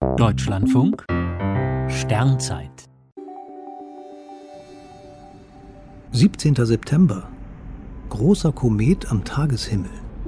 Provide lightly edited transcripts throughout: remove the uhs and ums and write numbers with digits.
Deutschlandfunk Sternzeit 17. September. Großer Komet am Tageshimmel.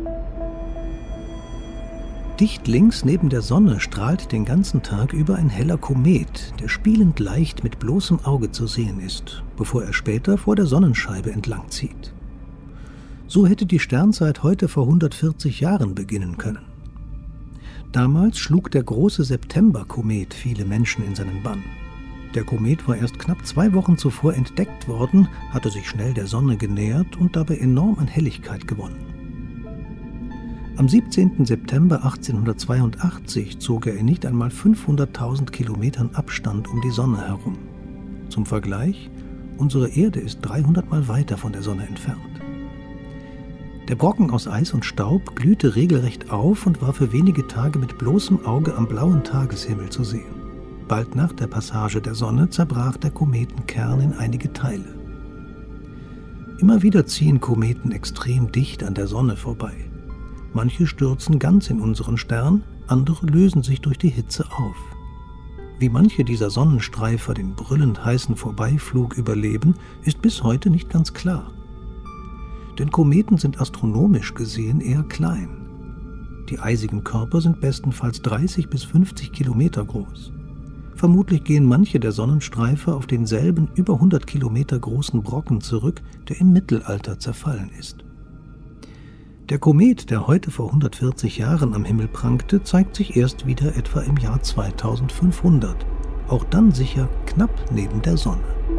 Dicht links neben der Sonne strahlt den ganzen Tag über ein heller Komet, der spielend leicht mit bloßem Auge zu sehen ist, bevor er später vor der Sonnenscheibe entlangzieht. So hätte die Sternzeit heute vor 140 Jahren beginnen können. Damals schlug der große September-Komet viele Menschen in seinen Bann. Der Komet war erst knapp 2 Wochen zuvor entdeckt worden, hatte sich schnell der Sonne genähert und dabei enorm an Helligkeit gewonnen. Am 17. September 1882 zog er in nicht einmal 500.000 Kilometern Abstand um die Sonne herum. Zum Vergleich, unsere Erde ist 300 Mal weiter von der Sonne entfernt. Der Brocken aus Eis und Staub glühte regelrecht auf und war für wenige Tage mit bloßem Auge am blauen Tageshimmel zu sehen. Bald nach der Passage der Sonne zerbrach der Kometenkern in einige Teile. Immer wieder ziehen Kometen extrem dicht an der Sonne vorbei. Manche stürzen ganz in unseren Stern, andere lösen sich durch die Hitze auf. Wie manche dieser Sonnenstreifer den brüllend heißen Vorbeiflug überleben, ist bis heute nicht ganz klar. Denn Kometen sind astronomisch gesehen eher klein. Die eisigen Körper sind bestenfalls 30 bis 50 Kilometer groß. Vermutlich gehen manche der Sonnenstreifer auf denselben über 100 Kilometer großen Brocken zurück, der im Mittelalter zerfallen ist. Der Komet, der heute vor 140 Jahren am Himmel prangte, zeigt sich erst wieder etwa im Jahr 2500, auch dann sicher knapp neben der Sonne.